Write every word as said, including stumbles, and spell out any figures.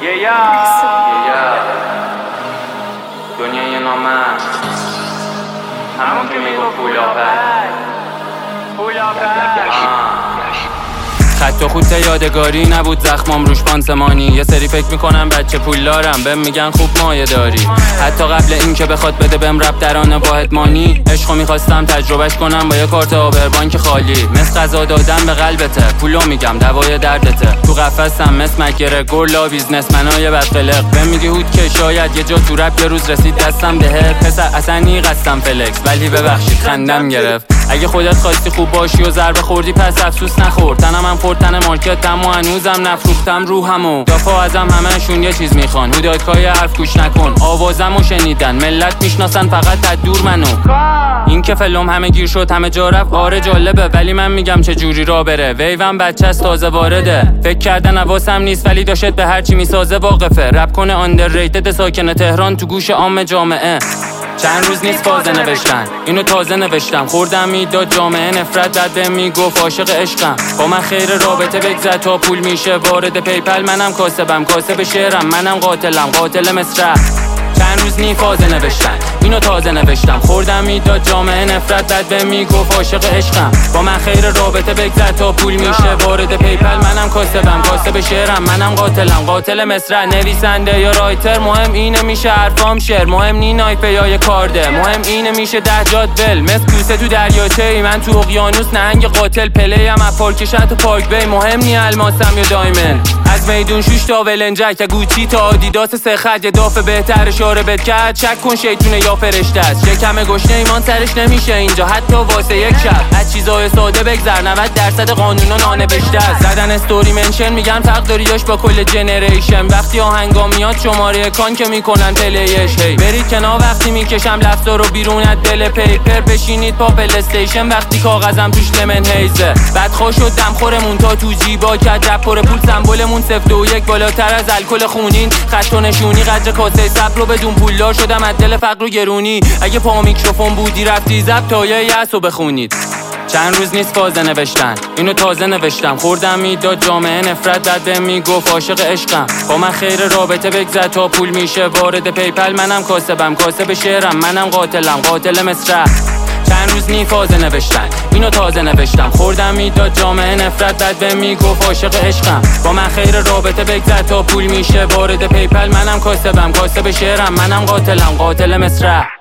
یه یا دنیای نامرد همون که میگو پولاپر پولاپر خط و خط یادگاری نبود زخمام روش پانسمانی. یه سری فکر میکنم بچه پولدارم بهم میگن خوب مایه داری. حتی قبل این که بخواد بده بهم رب درانه با ادمانی. عشقو میخواستم تجربهش کنم با یه کارت آبربانک خالی. مثل غذا دادن به قلبته پولو میگم دوای دردته. تو قفسم مثل مگره گرلا بیزنسمنای بدقلق. بهم میگی هود که شاید یه جا تو رب یه روز رسید دستم دهه. پسر اصلا نی قصدم فلکس ولی ببخشید خندم گرفت. اگه خودت خواستی خوب باشی و ضربه خوردی پس افسوس نخور. تنم هم خورد تن مارکتم و هنوزم نفروختم روحمو. دافا ازم همهشون یه چیز میخوان هودایکای حرف گوش نکن. آوازمو شنیدن ملت میشناسن فقط تا دور منو. این که فلوم همه گیر شد همه جا رفت آره جالبه ولی من میگم چه جوری را بره. ویوم بچه است تازه وارده. فکر کردن حواسم نیست ولی داشت به هرچی میسازه واقفه. رپ کنه آندرریتد ساکن تهران تو گوش عام جامعه. چند روز نیست فازه نوشتن اینو تازه نوشتم. خوردم میداد جامعه نفرت داد بهم میگفت عاشق عشقم. با من خیر رابطه بگذر تا پول میشه وارد پیپل. منم کاسبم کاسب شعرم منم قاتلم قاتل مصرع. چند روز نی فازه نوشتن اینو تازه نوشتم. خوردم میداد جامعه نفرت داد بهم میگفت عاشق عشقم. با من خیر رابطه بگذر تا پول میشه وارد پیپل. منم کاسبم کاسب شعرم منم قاتلم قاتل مصرع. نویسنده یا رایتر مهم اینه میشه حرفام شعر. مهم نی نایپه یا یه کارده. مهم اینه میشه ده جاد ول. مثل کوسه تو دریاچه ای من تو اقیانوس نهنگ قاتل پلیم از پارکشت و پارک بی. مهم نی الماسم یا دایمند. از میدون شوش تا ولنجک تا گوچی تا آدیداس سه خط. یه دافه بهتر اشاره بد کرد شک کن شیطونه یا فرشته است. شکم گشنه ایمان سرش نمیشه اینجا حتی واسه یک شب. از چیزای ساده بگذر نود درصد قانونا نانوشته است. زدن استوری منشن میگن فرق داری داش با کل جنریشن. وقتی آهنگا میاد شماره کان که میکنن پلیش. هی برید کنار وقتی میکشم لفظا رو بیرون از دل پیپر. بشینید پا پل استیشن وقتی کاغذم توش لمن هیزه. بدخوا شد دم خورمون تا تو جیبا کرد رپ پر پول. سمبلمون صفر و یک بالاتر از الکل خونین. خط و نشونی قدر کاسه صبر رو بدون پولدار شدم از دل فقر و گرونی. اگه پا میکروفون بودی رفتی زب تا یه یأسو بخونید. چند روز نیست فازه نوشتن اینو تازه نوشتم. خوردم میداد جامعه نفرت داد بهم میگفت عاشق عشقم. با من خیر رابطه بگذر تا پول میشه وارد پیپل. منم کاسبم کاسب شعرم منم قاتلم قاتل مصرع. چند روز نی فازه نوشتن اینو تازه نوشتم. خوردم میداد جامعه نفرت داد بهم میگفت عاشق عشقم. با من خیر رابطه بگذر تا پول میشه وارد پیپل. منم کاسبم کاسب شعرم منم قاتلم قاتل مصرع.